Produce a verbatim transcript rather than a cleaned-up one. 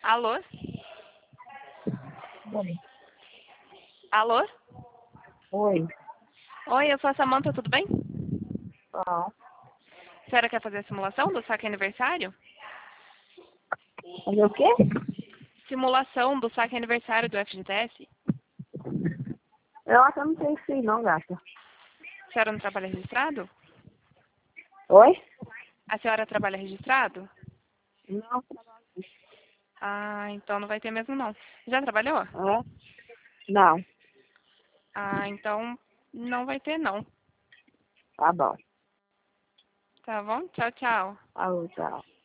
Alô? Oi. Alô? Oi. Oi, eu sou a Samanta, tudo bem? Ó. A senhora quer fazer a simulação do saque aniversário? Fazer o quê? Simulação do saque aniversário do F G T S? Eu acho que eu não tenho filho, não, gata. A senhora não trabalha registrado? Oi? A senhora trabalha registrado? Não. Ah, então não vai ter mesmo não. Já trabalhou? É? Não. Ah, então não vai ter não. Tá bom. Tá bom? Tchau, tchau. Alô, tchau.